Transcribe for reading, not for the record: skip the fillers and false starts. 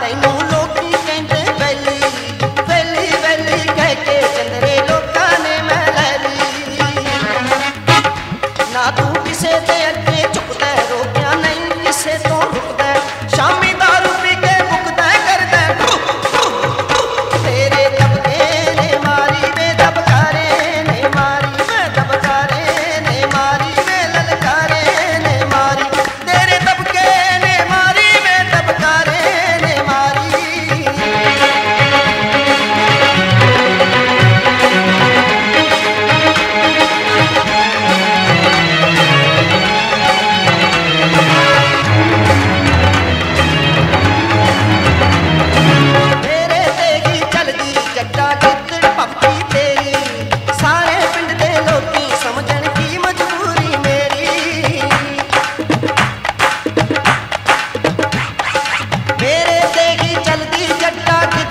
तैनू लोकी कहंदे valley valley valley कह के चंदरे लोकां ने मैं लै ली। ना तू किसे दे अगे झुकदा रोकिया नहीं किसे तो रुकदा शामी दारू पी के मुकदा करदा तेरे दबके ने मारी वे दबकारे ने मारी वे दबकारे ने मारी वे ललकारे ने मारी तेरे दबके ने मारी वे दबकारे ने मारी। मेरे तेगी चलदी जट्टा गिद्दड़ पप्पी तेरी सारे पिंड दे लोकी समझण की मजबूरी मेरी। मेरे तेगी चलदी जट्टा